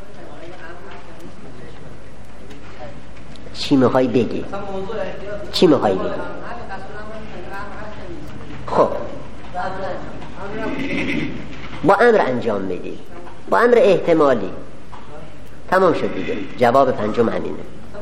چی میخوای بگی؟ چی میخوای بگی؟ خب با امر انجام میدی، با امر احتمالی. تمام شد دیگه. جواب پنجم همینه.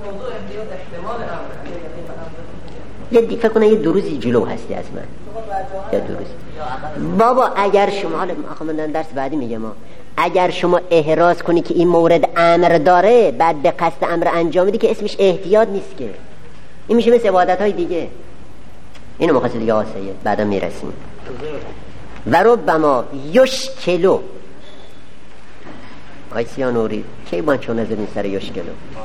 یه فکر کنم یه دروزی جلو هستی از من. یه دروزی بابا. اگر شما حالا من درس بعدی میگم اگر شما احراز کنی که این مورد امر داره بعد به قصد امر انجام میدی که اسمش احتیاط نیست که. این میشه مثل عبادت های دیگه. اینو مقصد دیگه آسایه بعدا میرسیم. و ربما یشکلو آیسیا نوری کی من چون نزدین سر یشکلو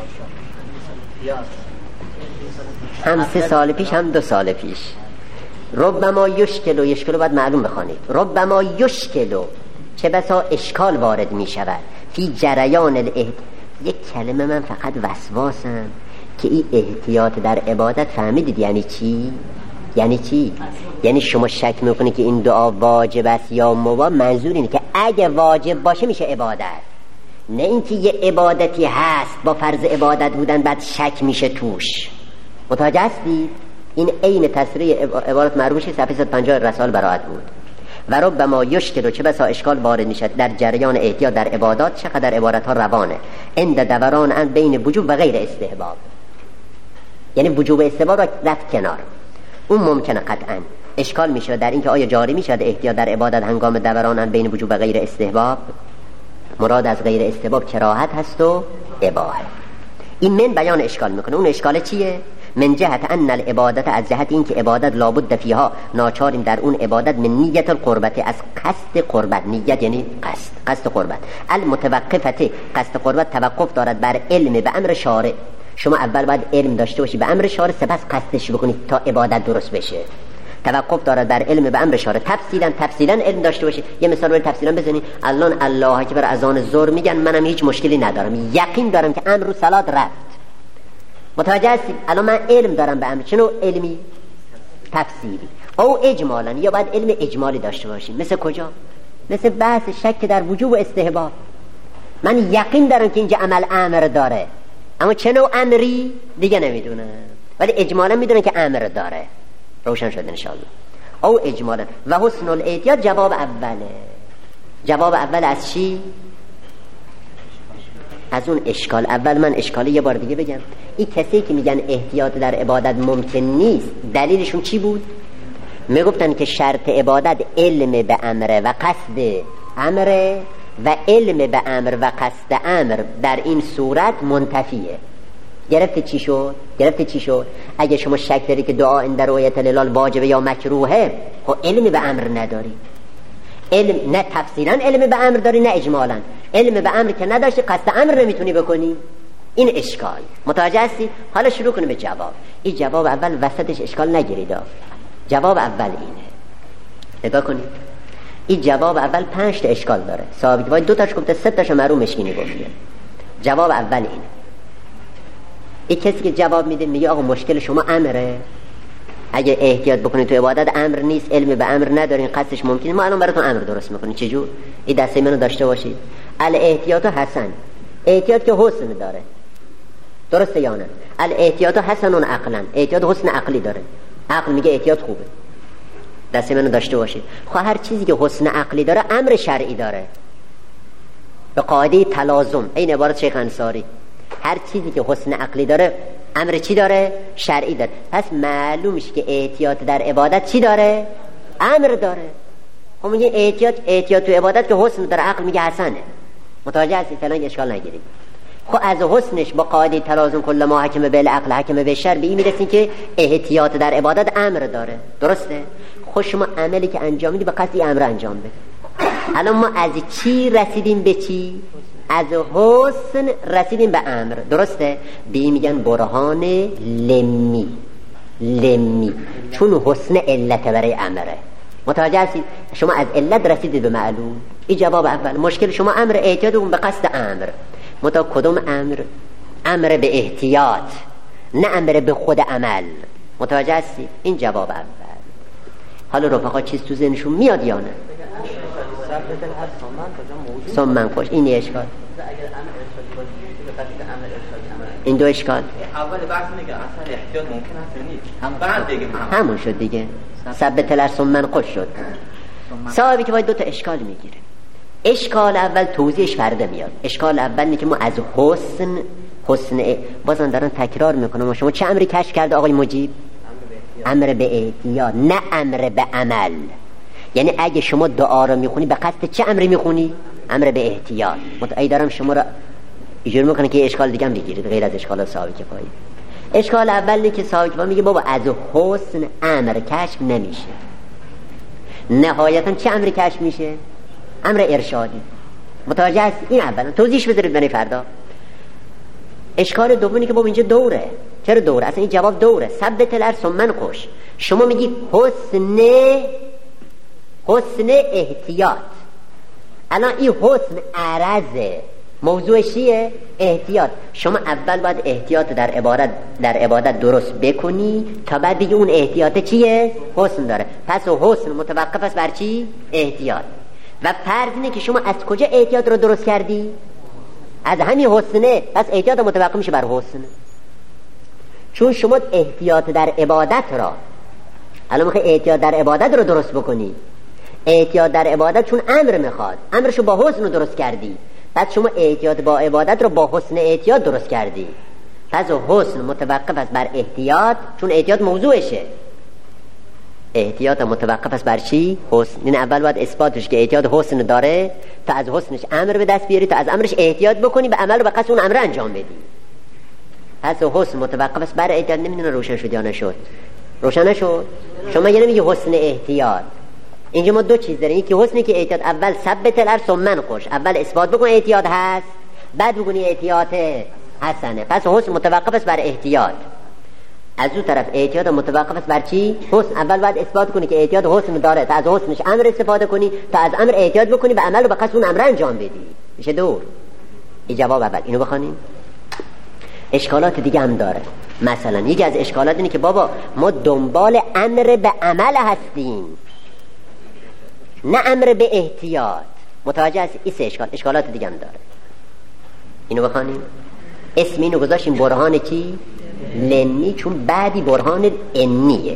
هم 3 سال پیش هم 2 سال پیش. ربما یشکلو، یشکلو باید معلوم بخوانید. ربما یشکلو چه بسا اشکال وارد می شود فی جریان یک کلمه من فقط وسواسم که این احتیاط در عبادت فهمیدید یعنی چی؟ یعنی چی؟ یعنی شما شک میکنی که این دعا واجب است یا مباح. منظور اینه که اگه واجب باشه میشه عبادت، نه اینکه یه عبادتی هست با فرض عبادت بودن بعد شک میشه توش. متوجه هستید؟ این عین تصریح عبارت معروف صفحه 150 رسال براءت بود. و ربما یشکل، چه بسا اشکال وارد میشد در جریان احتیاط در عبادات. چقدر عبارت ها روانه عند دوران ان بین وجوب و غیر استحباب. یعنی وجوب استحباب را رفت کنار. اون ممکنه قطعا اشکال میشه در اینکه آیا جاری میشه احتیاط در عبادت هنگام دوران ان بین وجوب و غیر استحباب. مراد از غیر استحباب کراهت هست و اباحه. این من بیان اشکال میکنه. اون اشکال چیه؟ من جهت ان العبادت، از جهت این که عبادت لابد فیها، ناچاریم در اون عبادت، من نیت القربت، از قصد قربت. نیت یعنی قصد قربت. المتوقفت، قصد قربت توقف دارد بر علم به امر شارع. شما اول باید علم داشته باشی به امر شارع، سپس قصدش بکنید تا عبادت درست بشه. توقف دارد بر علم به امر شارع. تفصیلا علم داشته باشی. یه مثال برای تفصیلا بزنی. الان الله اکبر اذان ظهر میگن، منم هیچ مشکلی ندارم، یقین دارم که امر رو صلات رفت. متوجه هستید؟ الان من علم دارم به امر. چنو علمی؟ تفصیلی او اجمالا. یا باید علم اجمالی داشته باشیم. مثل کجا؟ مثل بحث شک در وجوب و استحباب. من یقین دارم که اینجا عمل امر داره، اما چنو امری دیگه نمیدونم، ولی اجمالا میدونم که امر داره. روشن شد انشاءالله. او اجمالا. و حسن الاحتیاط جواب اوله. جواب اول از چی؟ از اون اشکال. اول من اشکالی یه بار دیگه بگم. این کسی که میگن احتیاط در عبادت ممکن نیست، دلیلشون چی بود؟ میگفتن که شرط عبادت علم به امر و قصد امر، و علم به امر و قصد امر در این صورت منتفیه. گرفته چی شد؟ اگه شما شک داری که دعا اند رؤیت الهلال واجبه یا مکروهه، خب علم به امر نداری. علم نه تفصیلا علم به امر داری، نه اجمالا. علم به امر که نداشتی قصد امر نمیتونی بکنی. این اشکال. متوجه هستی؟ حالا شروع کنیم به جواب. این جواب اول وسطش اشکال نگیرید. جواب اول اینه. نگاه کنید. این جواب اول 5 تا اشکال داره. صاحب باید 2 تاش گفته، 3 تاش مرحوم مشکینی گفته. جواب اول اینه. این کسی که جواب میده میگه آقا مشکل شما امره. اگه احتیاط بکنید تو عبادت امر نیست، علم به امر ندارین، قصدش ممکنه، ما الان براتون امر درست میکنیم. چجور؟ این دسته منو داشته باشید. الاحتیاط حسن، احتیاط که حسن داره، درسته یا نه؟ الاحتیاط حسن عقلا، احتیاط حسن عقلی داره. عقل میگه احتیاط خوبه. دسته منو داشته باشید. خب هر چیزی که حسن عقلی داره امر شرعی داره به قاعده تلازم. این عبارت شیخ انصاری. هر چیزی که حسن عقلی داره امر چی داره؟ شرعی داره. پس معلوم میشه که احتیاط در عبادت چی داره؟ امر داره. خب میگه احتیاط تو عبادت که حسن داره، عقل میگه حسنه. متوجه هستی؟ فلان اشکال نگیرید. خب از حسنش با قاعده تلازم کل ما حکم بالعقل حکم بالشرع به این میرسین که احتیاط در عبادت امر داره. درسته؟ خب شما عملی که انجام میدی به قصد امر انجام بده. الان ما از چی رسیدیم به چی؟ از حسن رسیدیم به امر. درسته؟ به این میگن برهان لمی، چون حسن علت برای امره. متوجه هستید؟ شما از علت رسیدید به معلوم. این جواب اول. مشکل شما امر، احتیاط اون به قصد امر. متا کدوم امر به احتیاط، نه امر به خود عمل. متوجه هستی؟ این جواب اول. حالا رفقا چیز تو ذهنشون میاد یا نه؟ سمن خوش این اشکال، این دو اشکال. اول بحث میگه اصلا احتیاط ممکن است نیست، بعد بگیم همون شد دیگه. ثبت الارسمن خوش شد. صاحبی که باید دو تا اشکال میگیره. اشکال اول توضیحش فرده میاد. اشکال اول اینه که ما از حسن بازم دارن تکرار میکنم، شما چه امری کشف کرده آقای مجیب؟ امر به احتیاط، نه امر به عمل. یعنی اگه شما دعا رو میخونی به قصد چه امری میخونی؟ امر به احتیاط. ای دارم شما رو اجازه میکنه که اشکال دیگه هم بگیرید غیر از اشکال صاحب کفایی. اشکال اولی که صاحب کفایی میگه بابا از حسن امر کشف نمیشه. نهایتا چه امری کشف میشه؟ امر ارشادی. متوجه هست؟ این اولا توضیحش بذارید برای فردا. اشکال دومی که بابا اینجا دوره. چرا دوره؟ اصلا این جواب دوره. ثبت الارسمن خوش. شما میگی حسن احتیاط. الان این حسن عرضه، موضوعش چیه؟ احتیاط. شما اول باید احتیاط در عبادت درست بکنی تا بعد بگی اون احتیاط چیه؟ حسن داره. پس حسن متوقف است بر چی؟ احتیاط. و فرض اینه که شما از کجا احتیاط رو درست کردی؟ از همین حسنه. پس احتیاط متوقف میشه بر حسن. چون شما احتیاط در عبادت را، الان میخوای احتیاط در عبادت رو درست بکنی. احتیاط در عبادت چون امر میخواد، امرشو با حسن رو درست کردی. پس شما احتیاط با عبادت رو با حسن احتیاط درست کردی. پس حسن متوقف است بر احتیاط، چون احتیاط موضوعشه. احتیاط متوقف است بر چی؟ حسن. این اول باید اثباتش که احتیاط حسن داره تا از حسنش امر به دست بیاری، تا از امرش احتیاط بکنی به عمل رو به قصد اون امر انجام بدی. پس حسن متوقف است بر احتیاط. نمیدونه روشن شد یا نشد؟ روشن نشد؟ شما یعنی میگی حسن احتیاط. اینجا ما دو چیز داریم. یکی حسنی که احتیاط اول ثبت الارسمن خوش، اول اثبات بکن احتیاط هست، بعد بگونی احتیاط حسنه. پس حسن متوقف است بر احتیاط. از اون طرف احتیاط متوقف است بر چی؟ حسن. اول باید اثبات کنی که احتیاط حسن داره، تا از حسنش امر استفاده کنی، تا از امر احتیاط بکنی به عمل رو به قصد اون امر انجام بدی. میشه دور. این جواب اول. اینو بخونیم. اشکالات دیگه هم داره. مثلا یکی از اشکالات اینه که بابا ما دنبال امر به عمل هستیم، نه امر به احتیاط. متوجه هست؟ این سه اشکالات دیگه هم داره. اینو بخونیم. اسم اینو گذاشتیم برهان چی؟ لنی، چون بعدی برهان انیه.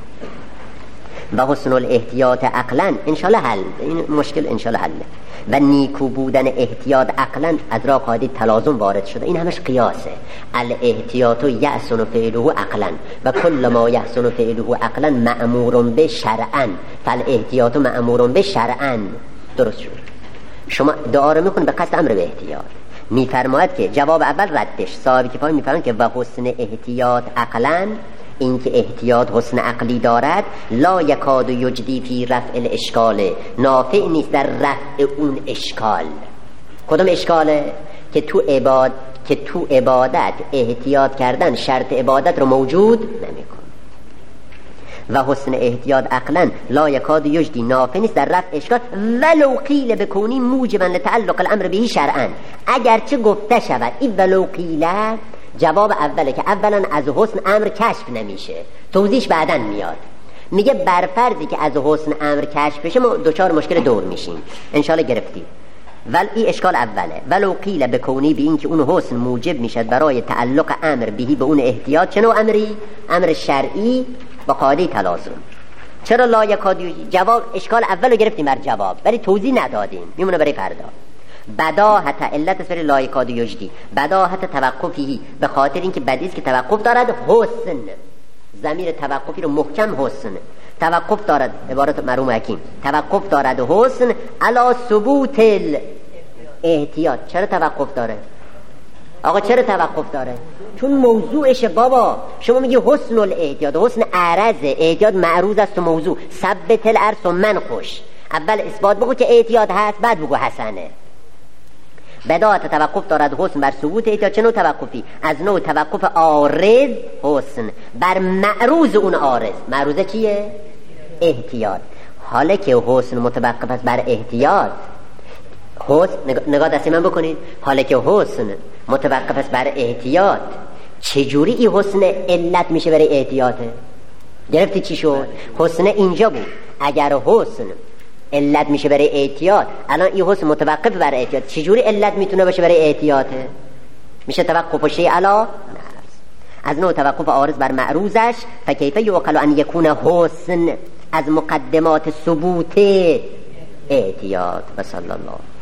و حسن الاحتیاط عقلا انشالله حل. این مشکل انشالله حله. و نیکو بودن احتیاط عقلا از را قاعده تلازم وارد شده. این همش قیاسه. الاحتیاط یحسن فعله عقلا و کل ما یحسن فعله عقلا مأمور به شرعا فالاحتیاط مأمور به شرعا. درست شد. شما دعا رو میکنید به قصد امر به احتیاط. میفرماید که جواب اول ردش. صاحب کفایه میفرماید که و حسن احتیاط عقلا، این که احتیاط حسن عقلی دارد، لا یکاد یجدی فی رفع الاشکال، نافع نیست در رفع اون اشکال. کدوم اشکاله؟ که تو عبادت احتیاط کردن شرط عبادت رو موجود نمیکن. و حسن احتیاط عقلا لا یکاد یجدی، نافع نیست در رفع اشکال، ولو قیل بکونی موجبا لتعلق الامر به شرعا. اگرچه گفته شود این ولو قیل جواب اوله که اولا از حسن امر کشف نمیشه، توضیحش بعدن میاد. میگه بر فرضی که از حسن امر کشف بشه ما دوچار مشکل دور میشیم. انشالله گرفتید. ولی اشکال اوله ولو قیل بکونی، به این که اون حسن موجب میشد برای تعلق امر بهی به اون احتیاط. چه نوع امری؟ امر شرعی با قاعده تلازم. چرا لا یکاد؟ جواب اشکال اولو گرفتیم بر جواب، ولی توضیح ندادیم، میمونه برای فردا. بداهت علت اسفر لا یکاد یجدی، بداهت توقفی، به خاطر اینکه بدی است که توقف دارد حسن. ضمیر توقفی رو محکم حسن توقف دارد، عبارت مرحوم حکیم توقف دارد حسن علی ثبوت الاحتیاط. چرا توقف داره؟ آقا چرا توقف داره؟ چون موضوعشه بابا. شما میگی حسن الاحتیاط، حسن عرضه، احتیاط معروض است و موضوع. ثبت الارسمن خوش، اول اثبات بگو که احتیاط هست، بعد بگو حسنه. بداهت توقف دارد حسن بر ثبوت احتیاط. چه نوع توقفی؟ از نوع توقف عارض حسن بر معروض اون عارض. معروضه چیه؟ احتیاط. حالا که حسن متوقف است بر احتیاط، حسن نگاه دست من بکنید. حالا که حسن متوقف است بر احتیاط، چجوری این حسن علت میشه برای احتیاطه؟ گرفتی چی شد؟ حسن اینجا بود. اگر حسن علت میشه برای احتیاط، الان این حسن متوقف بر احتیاط، چجوری علت میتونه باشه برای احتیاطه؟ میشه توقف شیء علی نفس. از نوع توقف عارض بر معروضش فکیف یعقل ان یکون حسن از مقدمات ثبوت احتیاط. و صلی الله